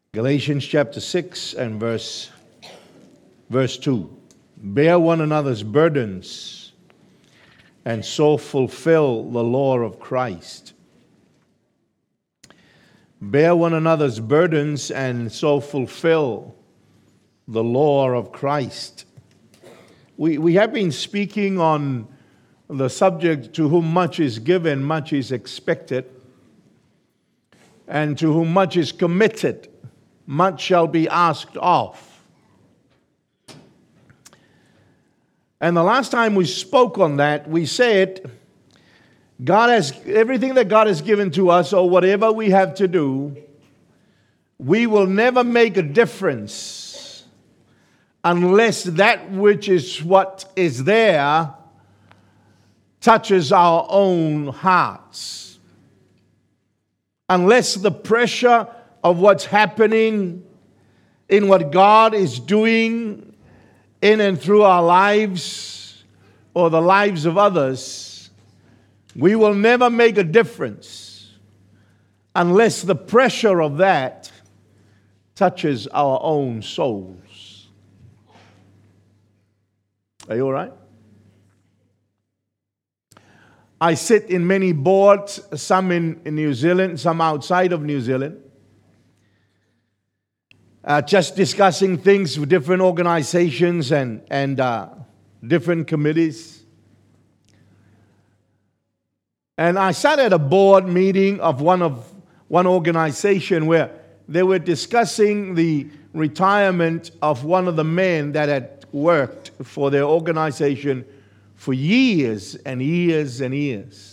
Galatians chapter 6 and verse 2. Bear one another's burdens and so fulfill the law of Christ. Bear one another's burdens and so fulfill the law of Christ. We have been speaking on the subject, to whom much is given, much is expected, and to whom much is committed, much shall be asked of. And the last time we spoke on that, we said, God has everything that God has given to us, or whatever we have to do, we will never make a difference unless that which is what is there touches our own hearts. Unless the pressure of what's happening in what God is doing in and through our lives or the lives of others, we will never make a difference unless the pressure of that touches our own souls. Are you all right? I sit in many boards, some in New Zealand, some outside of New Zealand, just discussing things with different organizations and different committees. And I sat at a board meeting of one organization where they were discussing the retirement of one of the men that had worked for their organization for years and years and years.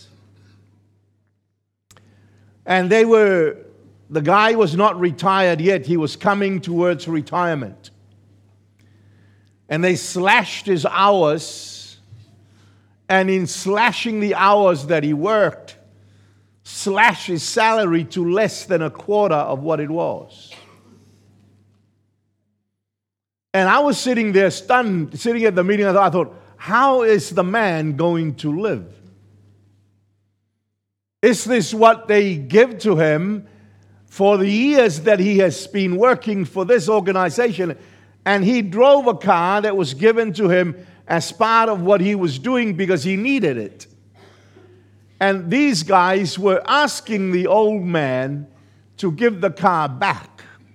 And the guy was not retired yet. He was coming towards retirement. And they slashed his hours. And in slashing the hours that he worked, slashed his salary to less than a quarter of what it was. And I was sitting there stunned, sitting at the meeting. I thought, how is the man going to live? Is this what they give to him for the years that he has been working for this organization? And he drove a car that was given to him as part of what he was doing because he needed it. And these guys were asking the old man to give the car back.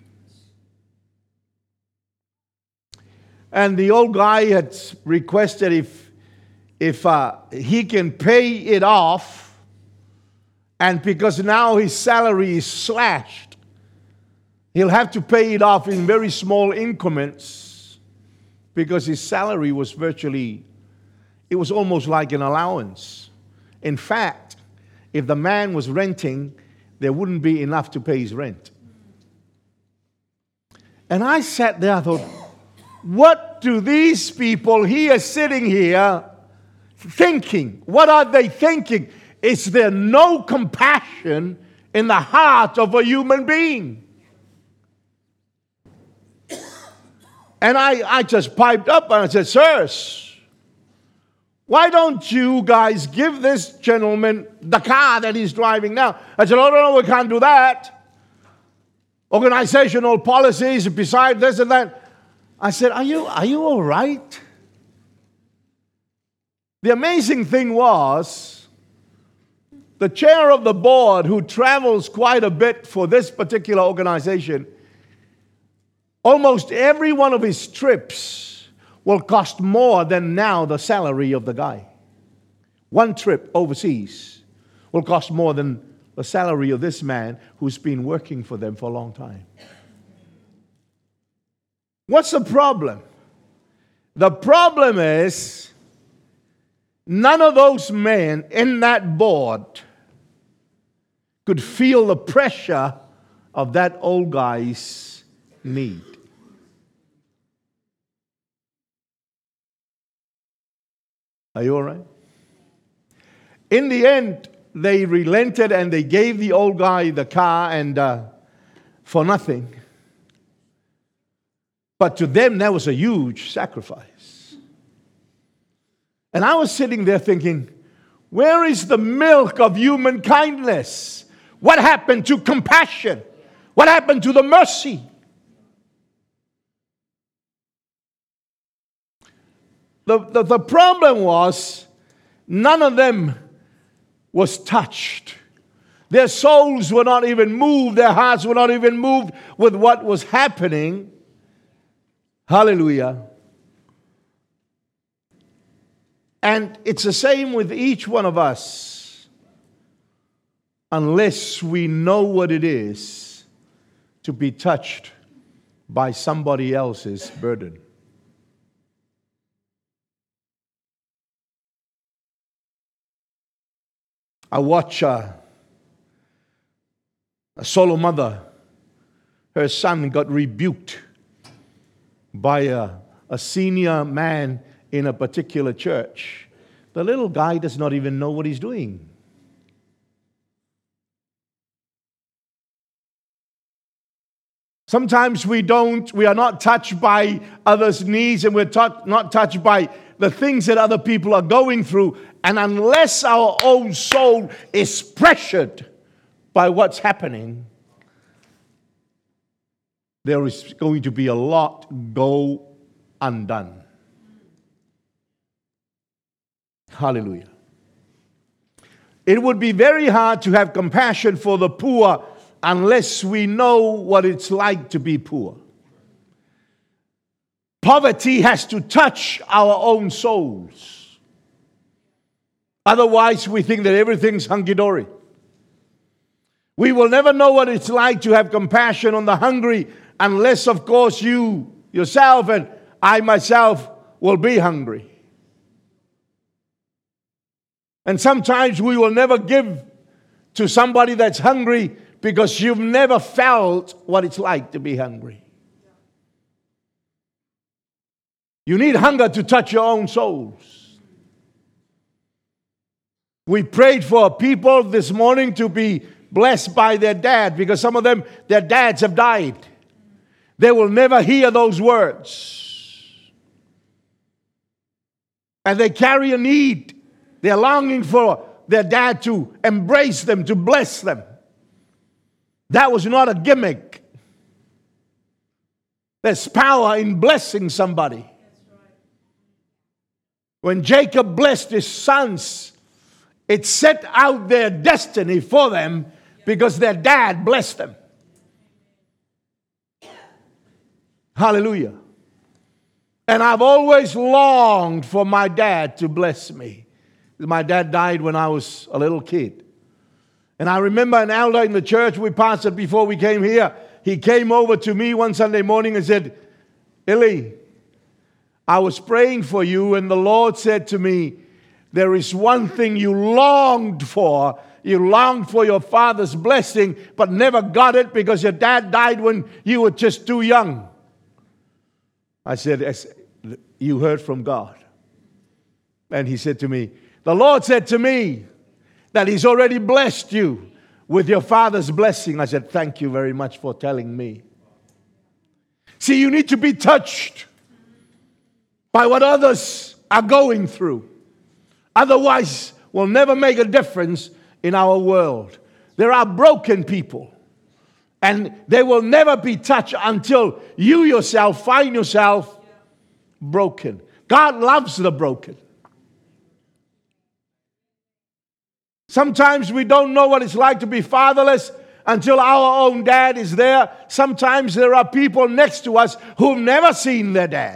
And the old guy had requested if he can pay it off, and because now his salary is slashed, he'll have to pay it off in very small increments because his salary was it was almost like an allowance. In fact, if the man was renting, there wouldn't be enough to pay his rent. And I sat there, I thought, what do these people here sitting here thinking? What are they thinking? Is there no compassion in the heart of a human being? And I just piped up and I said, sirs, why don't you guys give this gentleman the car that he's driving now? I said, oh, no, we can't do that. Organizational policies beside this and that. I said, are you all right? The amazing thing was, the chair of the board, who travels quite a bit for this particular organization, almost every one of his trips will cost more than now the salary of the guy. One trip overseas will cost more than the salary of this man who's been working for them for a long time. What's the problem? The problem is none of those men in that board could feel the pressure of that old guy's need. Are you all right? In the end, they relented and they gave the old guy the car and for nothing. But to them, that was a huge sacrifice. And I was sitting there thinking, where is the milk of human kindness? What happened to compassion? What happened to the mercy? The problem was none of them was touched. Their souls were not even moved. Their hearts were not even moved with what was happening. Hallelujah. And it's the same with each one of us. Unless we know what it is to be touched by somebody else's burden. I watch a solo mother. Her son got rebuked by a senior man in a particular church. The little guy does not even know what he's doing. Sometimes we are not touched by others' needs, and we're not touched by the things that other people are going through. And unless our own soul is pressured by what's happening, there is going to be a lot go undone. Hallelujah. It would be very hard to have compassion for the poor unless we know what it's like to be poor. Poverty has to touch our own souls. Otherwise, we think that everything's hunky-dory. We will never know what it's like to have compassion on the hungry unless, of course, you yourself and I myself will be hungry. And sometimes we will never give to somebody that's hungry because you've never felt what it's like to be hungry. You need hunger to touch your own souls. We prayed for people this morning to be blessed by their dad because some of them, their dads have died. They will never hear those words. And they carry a need. They're longing for their dad to embrace them, to bless them. That was not a gimmick. There's power in blessing somebody. When Jacob blessed his sons, it set out their destiny for them because their dad blessed them. Hallelujah. And I've always longed for my dad to bless me. My dad died when I was a little kid. And I remember an elder in the church we pastored before we came here. He came over to me one Sunday morning and said, "Illy, I was praying for you and the Lord said to me, there is one thing you longed for. You longed for your father's blessing, but never got it because your dad died when you were just too young." I said, "You heard from God." And he said to me, "The Lord said to me that He's already blessed you with your father's blessing." I said, "Thank you very much for telling me." See, you need to be touched by what others are going through. Otherwise, we'll never make a difference in our world. There are broken people, and they will never be touched until you yourself find yourself broken. God loves the broken. Sometimes we don't know what it's like to be fatherless until our own dad is there. Sometimes there are people next to us who've never seen their dad.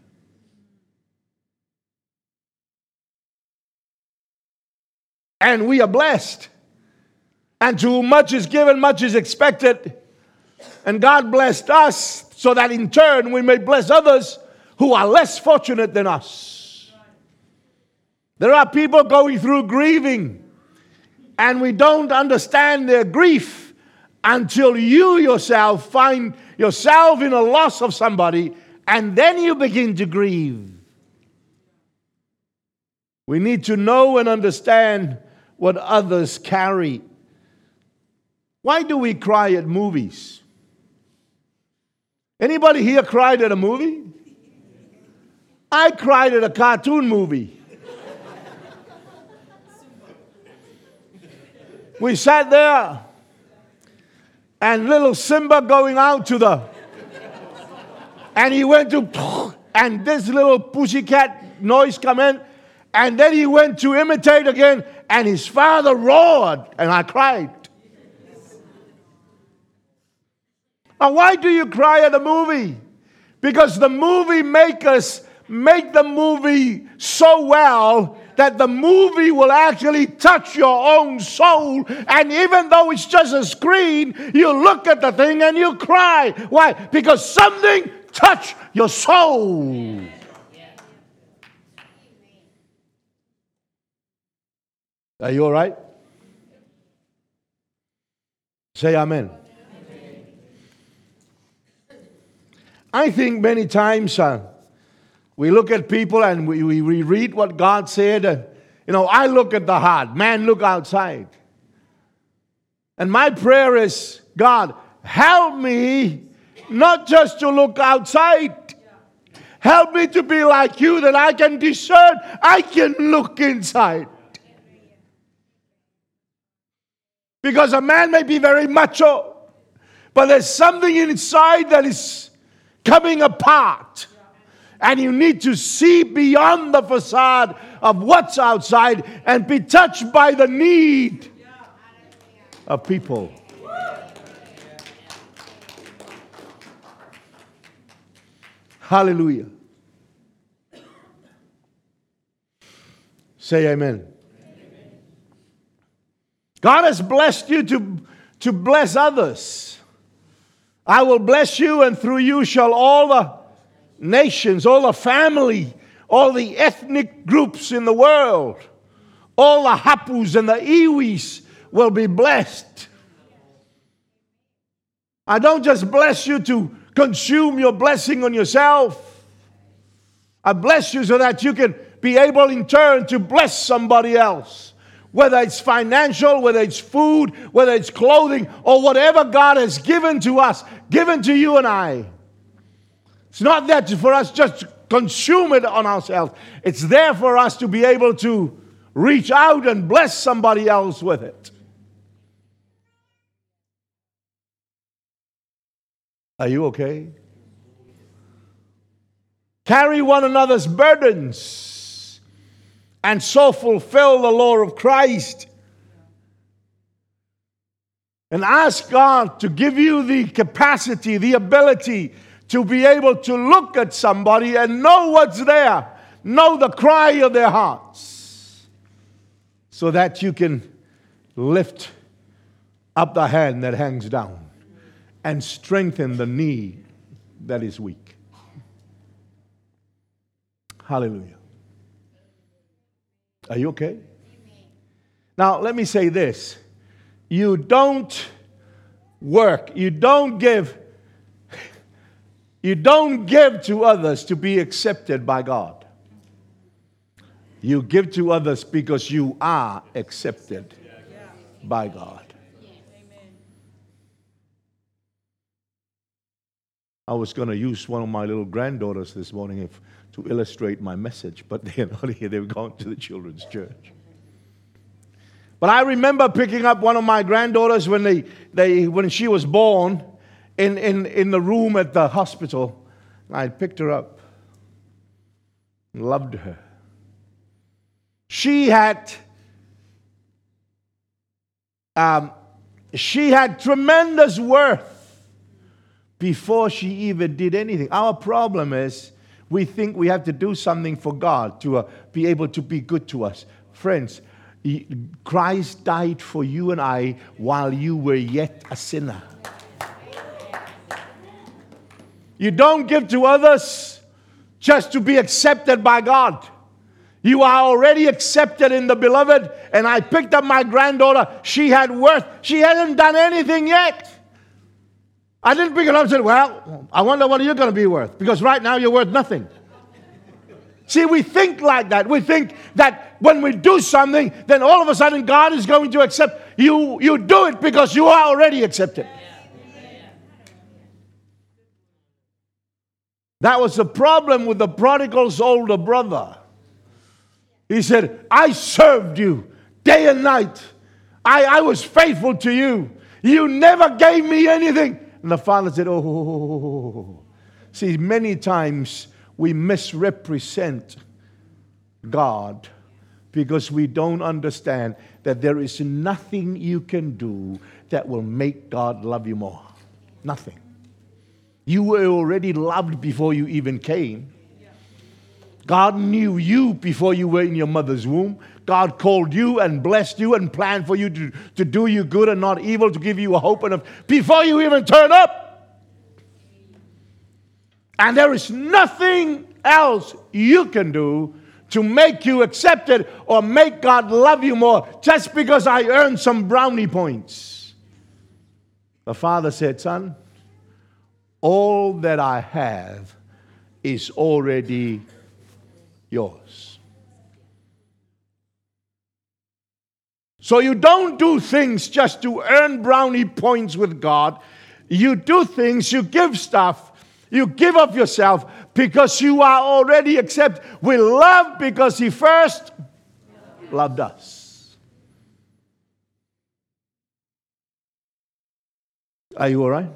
And we are blessed. And to whom much is given, much is expected. And God blessed us so that in turn we may bless others who are less fortunate than us. There are people going through grieving, and we don't understand their grief until you yourself find yourself in a loss of somebody, and then you begin to grieve. We need to know and understand what others carry. Why do we cry at movies? Anybody here cried at a movie? I cried at a cartoon movie. We sat there, and little Simba going out to and he went to, and this little pussycat noise come in. And then he went to imitate again, and his father roared, and I cried. Now, why do you cry at a movie? Because the movie makers make the movie so well that the movie will actually touch your own soul. And even though it's just a screen, you look at the thing and you cry. Why? Because something touched your soul. Are you all right? Say amen. I think many times we look at people and we read what God said. And, I look at the heart. Man, look outside. And my prayer is, God, help me not just to look outside. Help me to be like you, that I can discern. I can look inside. Because a man may be very macho, but there's something inside that is coming apart. And you need to see beyond the facade of what's outside and be touched by the need of people. Hallelujah. Say amen. God has blessed you to bless others. I will bless you, and through you shall all the nations, all the family, all the ethnic groups in the world, all the Hapus and the Iwis will be blessed. I don't just bless you to consume your blessing on yourself. I bless you so that you can be able in turn to bless somebody else. Whether it's financial, whether it's food, whether it's clothing, or whatever God has given to us, given to you and I. It's not there for us just to consume it on ourselves. It's there for us to be able to reach out and bless somebody else with it. Are you okay? Carry one another's burdens and so fulfill the law of Christ. And ask God to give you the capacity, the ability to be able to look at somebody and know what's there. Know the cry of their hearts. So that you can lift up the hand that hangs down and strengthen the knee that is weak. Hallelujah. Are you okay? Now, let me say this. You don't work. You don't give to others to be accepted by God. You give to others because you are accepted by God. I was going to use one of my little granddaughters this morning to illustrate my message, but they're not here. They've gone to the children's church. But I remember picking up one of my granddaughters when she was born in the room at the hospital. I picked her up and loved her. She had tremendous worth before she even did anything. Our problem is we think we have to do something for God to be able to be good to us. Friends, Christ died for you and I while you were yet a sinner. You don't give to others just to be accepted by God. You are already accepted in the beloved. And I picked up my granddaughter. She had worth. She hasn't done anything yet. I didn't pick it up and say, well, I wonder what you're going to be worth. Because right now you're worth nothing. See, we think like that. We think that when we do something, then all of a sudden God is going to accept. You do it because you are already accepted. That was the problem with the prodigal's older brother. He said, I served you day and night. I was faithful to you. You never gave me anything. And the father said, oh. See, many times we misrepresent God because we don't understand that there is nothing you can do that will make God love you more. Nothing. You were already loved before you even came. God knew you before you were in your mother's womb. God called you and blessed you and planned for you to do you good and not evil, to give you a hope and before you even turn up. And there is nothing else you can do to make you accepted or make God love you more just because I earned some brownie points. The father said, son, all that I have is already yours. So you don't do things just to earn brownie points with God. You do things, you give stuff, you give of yourself because you are already accepted. We love because He first loved us. Are you all right?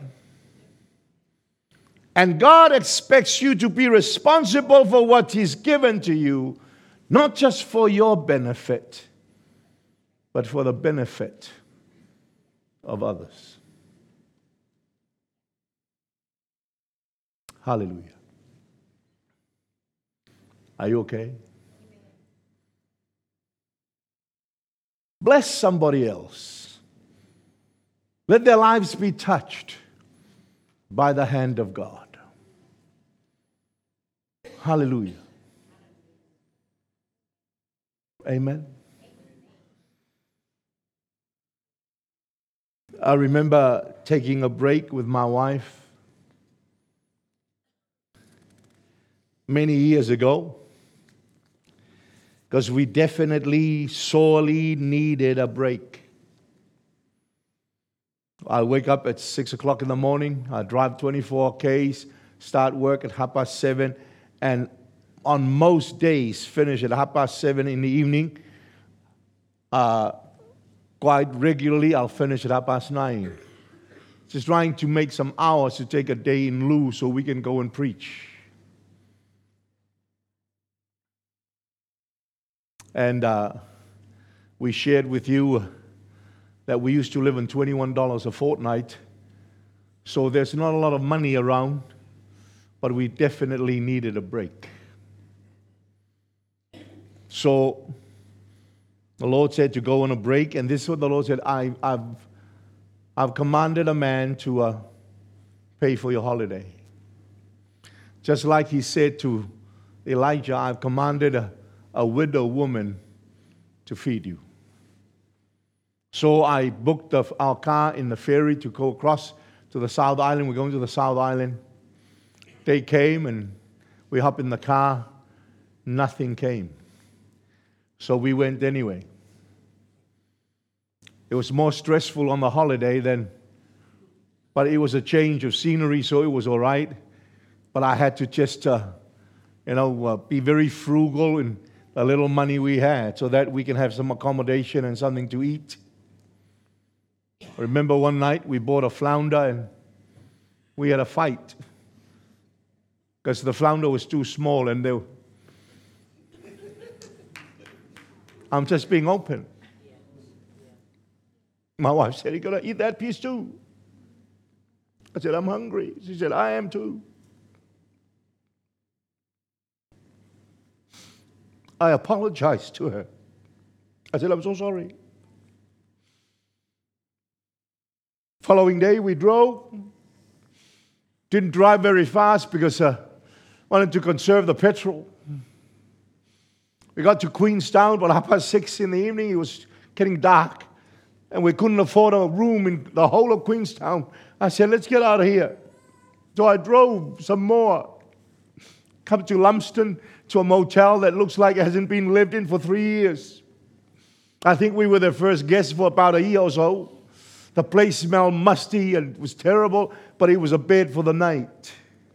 And God expects you to be responsible for what He's given to you, not just for your benefit, but for the benefit of others. Hallelujah. Are you okay? Bless somebody else. Let their lives be touched by the hand of God. Hallelujah. Amen. I remember taking a break with my wife many years ago because we definitely sorely needed a break. I'll wake up at 6 o'clock in the morning. I drive 24 Ks, start work at 7:30, and on most days finish at 7:30 in the evening. Quite regularly, I'll finish at 9:30. Just trying to make some hours to take a day in lieu so we can go and preach. And we shared with you that we used to live on $21 a fortnight. So there's not a lot of money around, but we definitely needed a break. So the Lord said to go on a break, and this is what the Lord said, I've commanded a man to pay for your holiday. Just like He said to Elijah, I've commanded a widow woman to feed you. So I booked our car in the ferry to go across to the South Island. We're going to the South Island. They came and we hopped in the car. Nothing came. So we went anyway. It was more stressful on the holiday but it was a change of scenery, so it was all right. But I had to just, be very frugal in the little money we had so that we can have some accommodation and something to eat. I remember one night we bought a flounder and we had a fight because the flounder was too small and I'm just being open. My wife said, "You're going to eat that piece too?" I said, "I'm hungry." She said, "I am too." I apologized to her. I said, "I'm so sorry." Following day, we drove. Didn't drive very fast because I wanted to conserve the petrol. We got to Queenstown about 6:30 in the evening. It was getting dark, and we couldn't afford a room in the whole of Queenstown. I said, "Let's get out of here." So I drove some more. Come to Lumsden, to a motel that looks like it hasn't been lived in for 3 years. I think we were their first guests for about a year or so. The place smelled musty and it was terrible, but it was a bed for the night.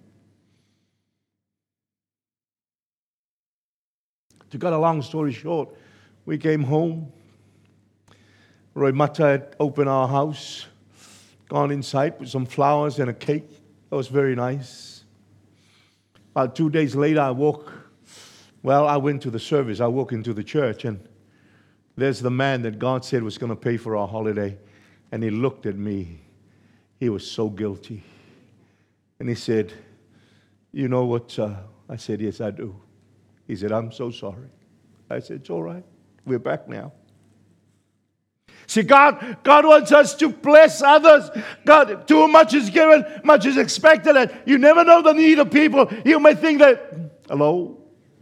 To cut a long story short, we came home. Roy Mata had opened our house, gone inside with some flowers and a cake. That was very nice. About 2 days later, I went Well, I went to the service. I walked into the church, and there's the man that God said was going to pay for our holiday. And he looked at me. He was so guilty. And he said, "You know what?" I said, "Yes, I do." He said, "I'm so sorry." I said, "It's all right. We're back now." See, God wants us to bless others. God, too much is given, much is expected. And you never know the need of people. You may think that, hello?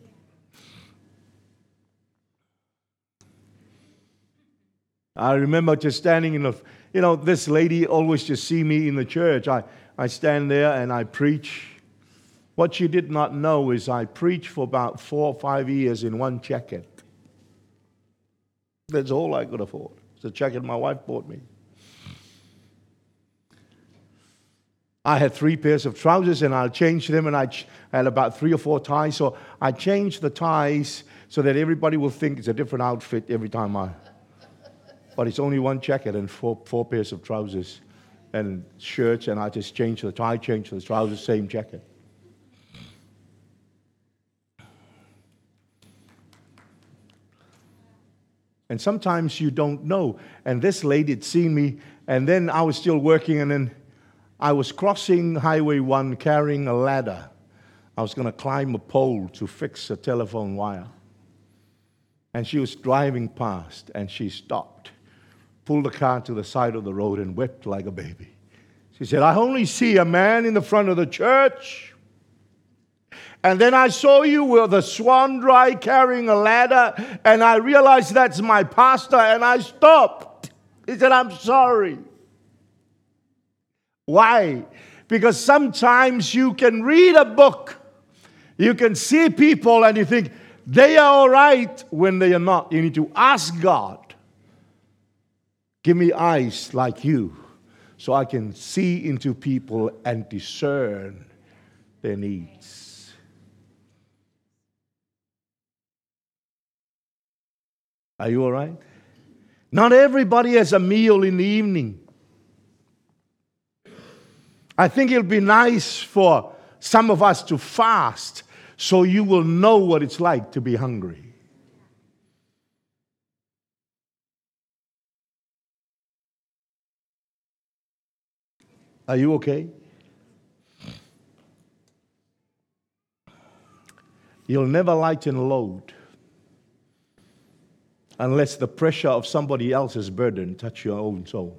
I remember just standing in the, this lady always just see me in the church. I stand there and I preach. What she did not know is I preached for about 4 or 5 years in one jacket. That's all I could afford. It's a jacket my wife bought me. I had 3 pairs of trousers and I changed them, and I had about 3 or 4 ties. So I changed the ties so that everybody will think it's a different outfit every time but it's only one jacket and four pairs of trousers and shirts, and I just changed the tie, changed the trousers, same jacket. And sometimes you don't know. And this lady had seen me, and then I was still working, and then I was crossing Highway 1 carrying a ladder. I was going to climb a pole to fix a telephone wire. And she was driving past, and she stopped, pulled the car to the side of the road, and wept like a baby. She said, "I only see a man in the front of the church. And then I saw you with a swan dry carrying a ladder, and I realized that's my pastor, and I stopped." He said, "I'm sorry." Why? Because sometimes you can read a book, you can see people, and you think they are all right when they are not. You need to ask God, "Give me eyes like you so I can see into people and discern their needs." Are you all right? Not everybody has a meal in the evening. I think it'll be nice for some of us to fast so you will know what it's like to be hungry. Are you okay? You'll never lighten a load unless the pressure of somebody else's burden touch your own soul.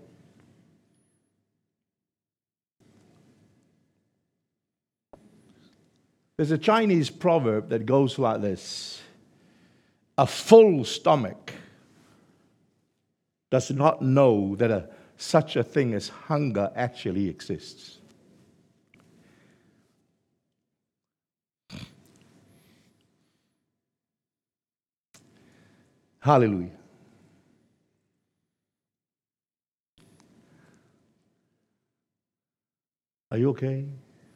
There's a Chinese proverb that goes like this: "A full stomach does not know that such a thing as hunger actually exists." Hallelujah. Are you okay?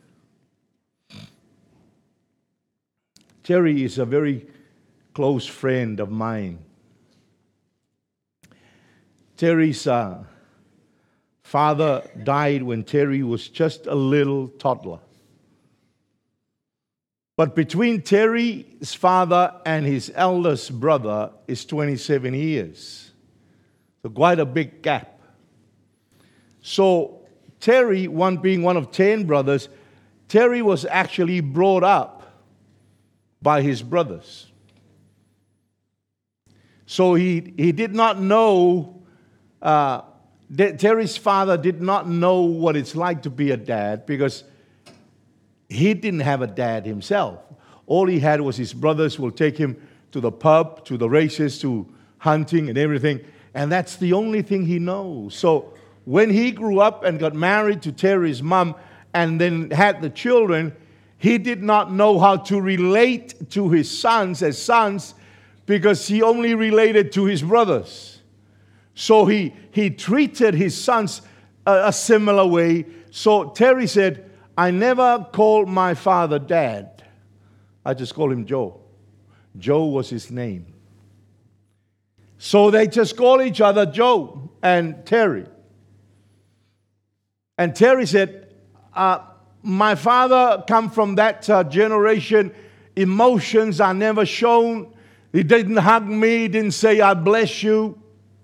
Terry is a very close friend of mine. Terry's father died when Terry was just a little toddler. But between Terry's father and his eldest brother is 27 years. So quite a big gap. So Terry, being one of 10 brothers, Terry was actually brought up by his brothers. So he did not know, Terry's father did not know what it's like to be a dad, because he didn't have a dad himself. All he had was his brothers will take him to the pub, to the races, to hunting and everything. And that's the only thing he knows. So when he grew up and got married to Terry's mom and then had the children, he did not know how to relate to his sons as sons, because he only related to his brothers. So he treated his sons a similar way. So Terry said, "I never called my father Dad. I just called him Joe." Joe was his name. So they just call each other Joe and Terry. And Terry said, "My father come from that generation. Emotions are never shown. He didn't hug me. He didn't say, I bless you.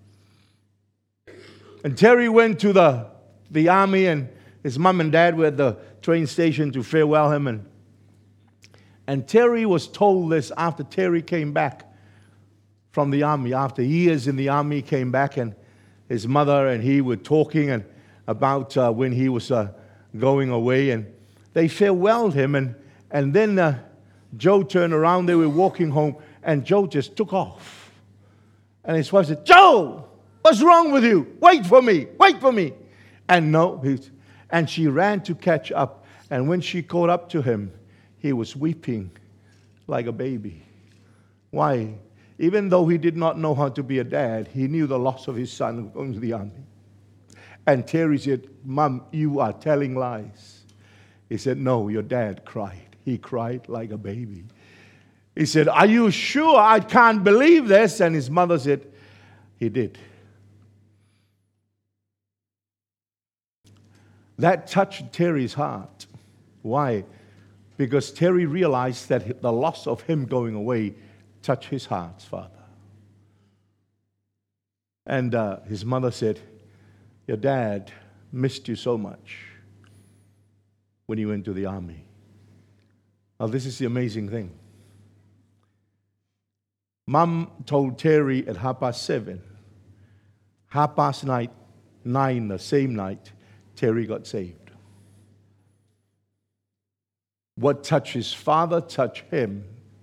And Terry went to the army, and his mom and dad were at the train station to farewell him. And Terry was told this after Terry came back from the army. After years in the army, he came back, and his mother and he were talking about when he was going away. And they farewelled him. And then Joe turned around. They were walking home, and Joe just took off. And his wife said, Joe, what's wrong with you? Wait for me. Wait for me. And no, and she ran to catch up. And when she caught up to him, he was weeping like a baby. Why? Even though he did not know how to be a dad, he knew the loss of his son going to the army. And Terry said, Mom, you are telling lies. He said, no, your dad cried. He cried like a baby. He said, are you sure? I can't believe this. And his mother said, he did. That touched Terry's heart. Why? Because Terry realized that the loss of him going away touched his heart, Father. And his mother said, your dad missed you so much when you went to the army. Now, this is the amazing thing. Mom told Terry at 7:30. 9:30, the same night, Terry got saved. What touched his father touched him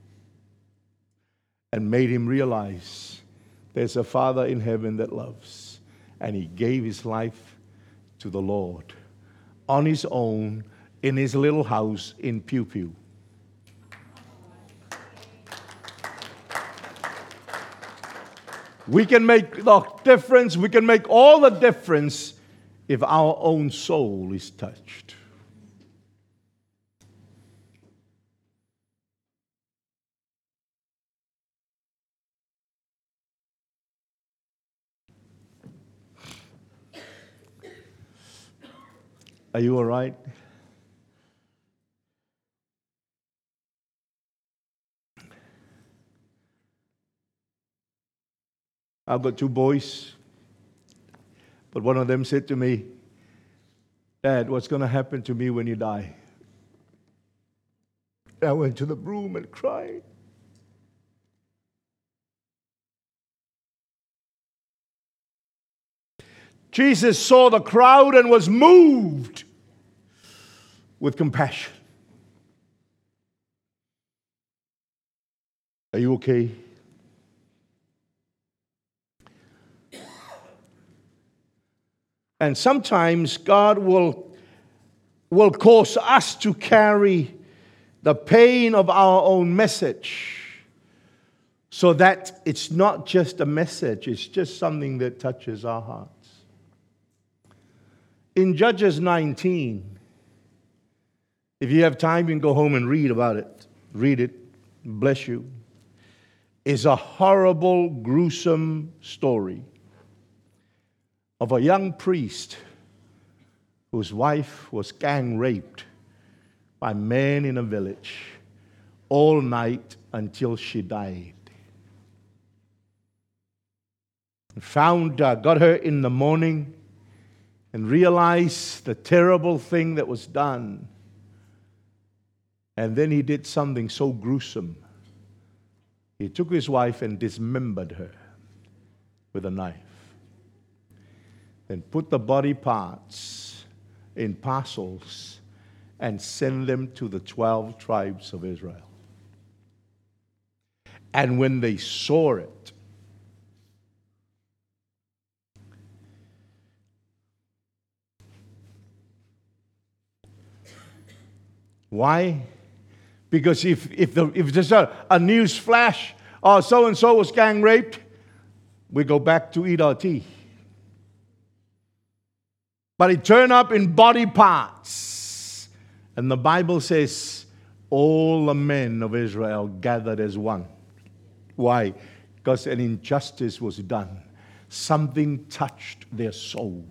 and made him realize there's a Father in heaven that loves. And he gave his life to the Lord on his own in his little house in Pew Pew. We can make the difference. We can make all the difference if our own soul is touched. Are you all right? I've got 2 boys, but one of them said to me, Dad, what's going to happen to me when you die? I went to the room and cried. Jesus saw the crowd and was moved with compassion. Are you okay? And sometimes God will cause us to carry the pain of our own message so that it's not just a message, it's just something that touches our hearts. In Judges 19, if you have time, you can go home and read about it. Read it. Bless you. It's a horrible, gruesome story of a young priest whose wife was gang raped by men in a village all night until she died. Got her in the morning and realized the terrible thing that was done. And then he did something so gruesome. He took his wife and dismembered her with a knife. Then put the body parts in parcels and sent them to the 12 tribes of Israel. And when they saw it, why? Because if there's a news flash, oh, so-and-so was gang raped, we go back to eat our tea. But it turned up in body parts. And the Bible says, all the men of Israel gathered as one. Why? Because an injustice was done. Something touched their souls.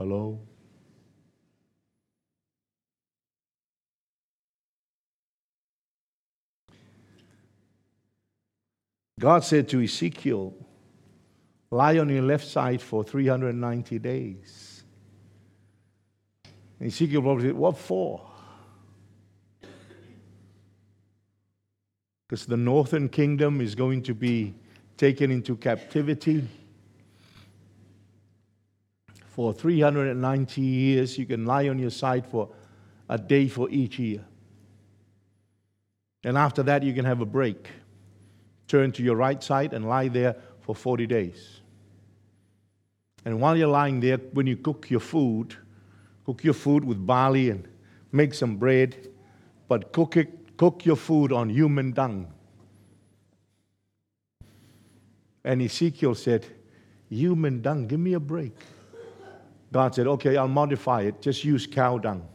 Hello? God said to Ezekiel, lie on your left side for 390 days. And Ezekiel probably said, what for? Because the northern kingdom is going to be taken into captivity. For 390 years, you can lie on your side for a day for each year. And after that, you can have a break. Turn to your right side and lie there for 40 days. And while you're lying there, when you cook your food with barley and make some bread, but cook your food on human dung. And Ezekiel said, human dung, give me a break. God said, okay, I'll modify it. Just use cow dung.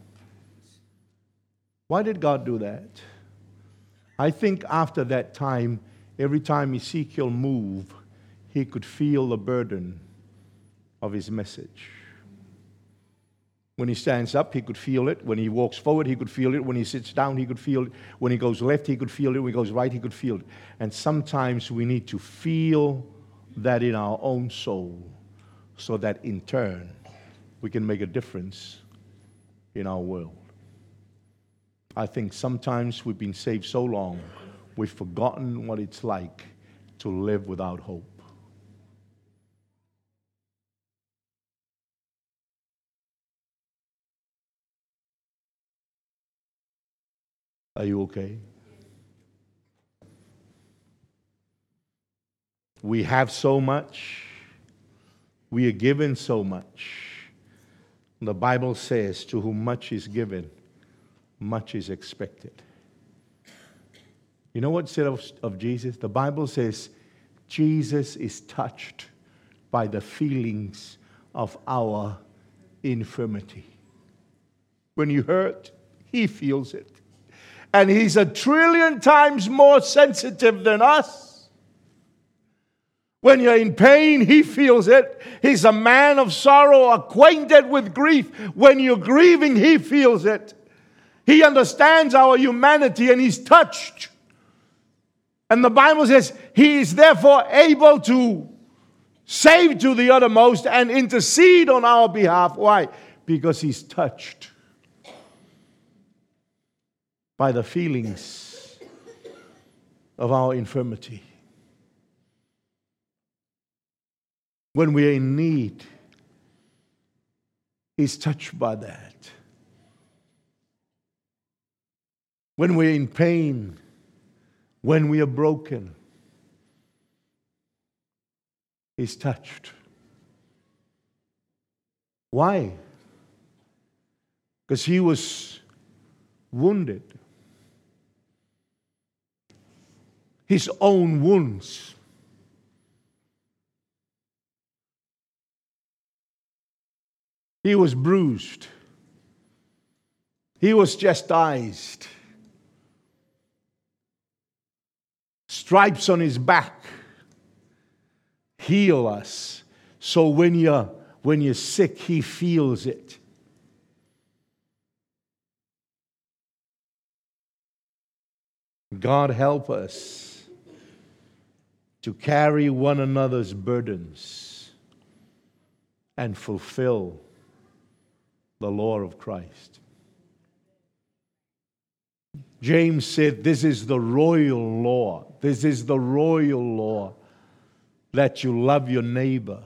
Why did God do that? I think after that time, every time Ezekiel moved, he could feel the burden of his message. When he stands up, he could feel it. When he walks forward, he could feel it. When he sits down, he could feel it. When he goes left, he could feel it. When he goes right, he could feel it. And sometimes we need to feel that in our own soul so that in turn we can make a difference in our world. I think sometimes we've been saved so long, we've forgotten what it's like to live without hope. Are you okay? We have so much. We are given so much. The Bible says, to whom much is given, much is expected. You know what it said of Jesus? The Bible says, Jesus is touched by the feelings of our infirmity. When you hurt, he feels it. And he's 1,000,000,000,000 times more sensitive than us. When you're in pain, he feels it. He's a man of sorrow, acquainted with grief. When you're grieving, he feels it. He understands our humanity and he's touched. And the Bible says he is therefore able to save to the uttermost and intercede on our behalf. Why? Because he's touched by the feelings of our infirmity. When we are in need, he's touched by that. When we're in pain, when we are broken, he's touched. Why? Because he was wounded. His own wounds. He was bruised. He was chastised. Stripes on his back heal us. So when you're sick, he feels it. God help us to carry one another's burdens and fulfill the law of Christ. James said, this is the royal law. This is the royal law, that you love your neighbor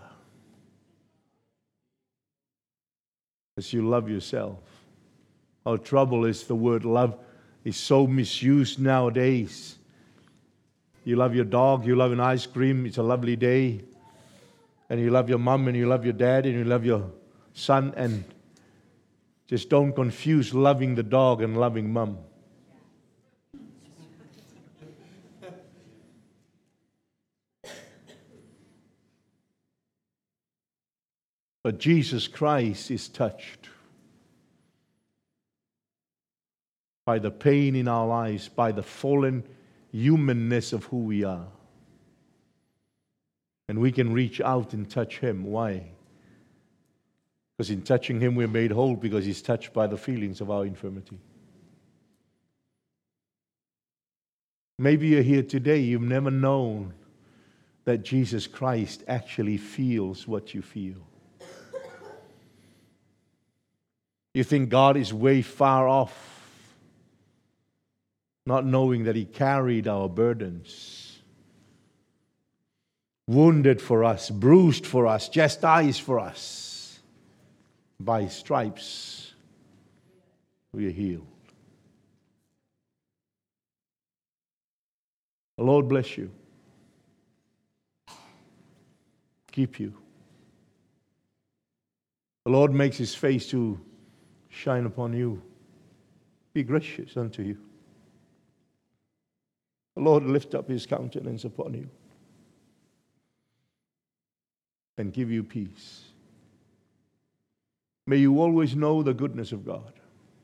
as you love yourself. Our trouble is the word love is so misused nowadays. You love your dog, you love an ice cream, it's a lovely day. And you love your mom and you love your dad and you love your son. And just don't confuse loving the dog and loving mom. But Jesus Christ is touched by the pain in our lives, by the fallen humanness of who we are. And we can reach out and touch him. Why? Because in touching Him, we're made whole because He's touched by the feelings of our infirmity. Maybe you're here today, you've never known that Jesus Christ actually feels what you feel. You think God is way far off, not knowing that He carried our burdens, wounded for us, bruised for us, chastised for us. By His stripes, we are healed. The Lord bless you, keep you. The Lord makes His face to shine upon you, be gracious unto you. The Lord lift up His countenance upon you and give you peace. May you always know the goodness of God.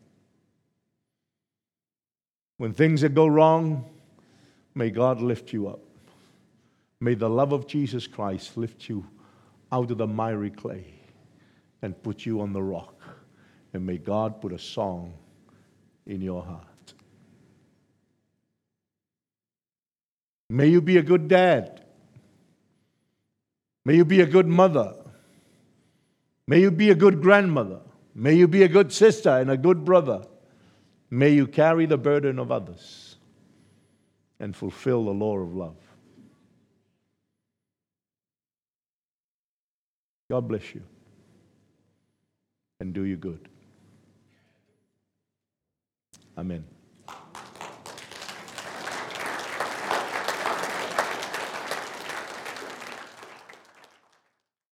When things that go wrong, may God lift you up. May the love of Jesus Christ lift you out of the miry clay and put you on the rock. And may God put a song in your heart. May you be a good dad. May you be a good mother. May you be a good grandmother. May you be a good sister and a good brother. May you carry the burden of others and fulfill the law of love. God bless you and do you good. Amen.